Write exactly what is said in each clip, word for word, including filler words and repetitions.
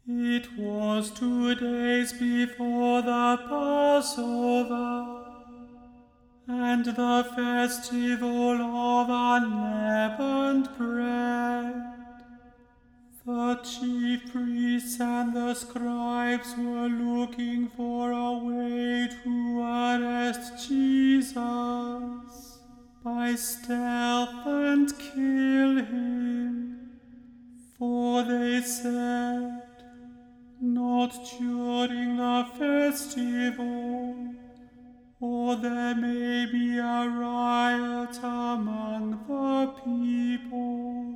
It was two days before the Passover, and the festival of unleavened bread. The chief priests and the scribes were looking for a way to arrest Jesus by stealth and kill him, for they said, "Not during the festival, or there may be a riot among the people."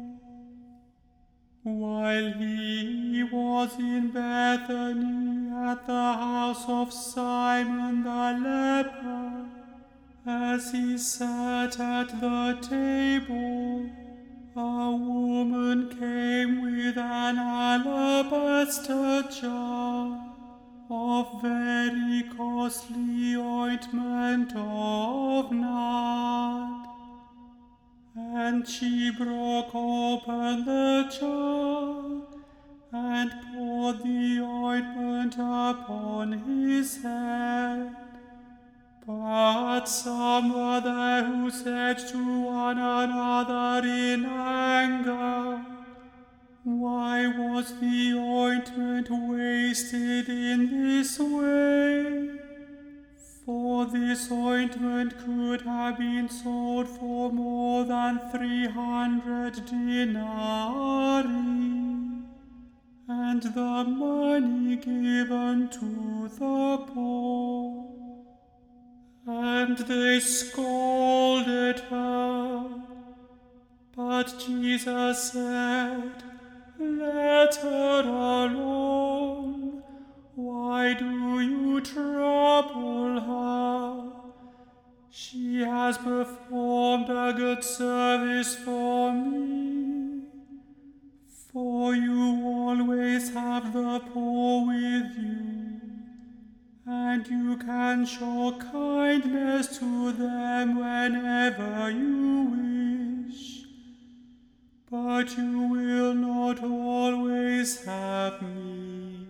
While he was in Bethany at the house of Simon the leper, as he sat at the table, a woman came with an alabaster jar of very costly ointment of nard, and she broke open the jar and poured the ointment upon his head. But some were there who said to one another in anger, "Why was the ointment wasted in this way? For this ointment could have been sold for more than three hundred denarii, and the money given to the poor." And they scolded her. But Jesus said, "Let her alone. Why do you trouble her? She has performed a good service for me. For you always have the poor with you, and you can show kindness to them whenever you wish. But you will not always have me.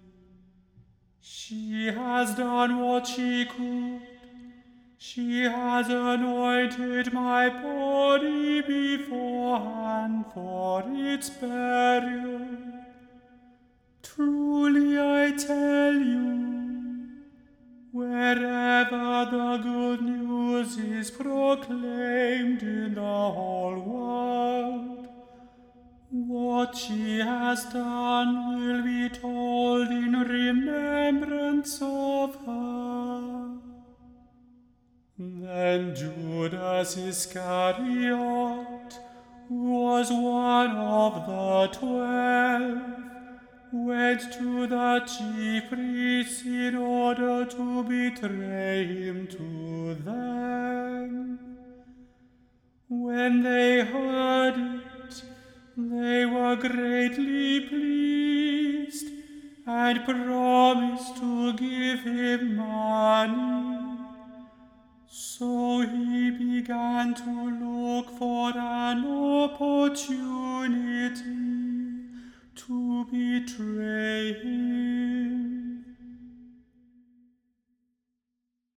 She has done what she could. She has anointed my body beforehand for its burial. Truly I tell you, wherever the good news is proclaimed in the whole world, what she has done will be told in remembrance of her." Then Judas Iscariot, who was one of the twelve, went to the chief priests in order to betray him to them. When they heard it, they were greatly pleased and promised to give him money. So he began to look for an opportunity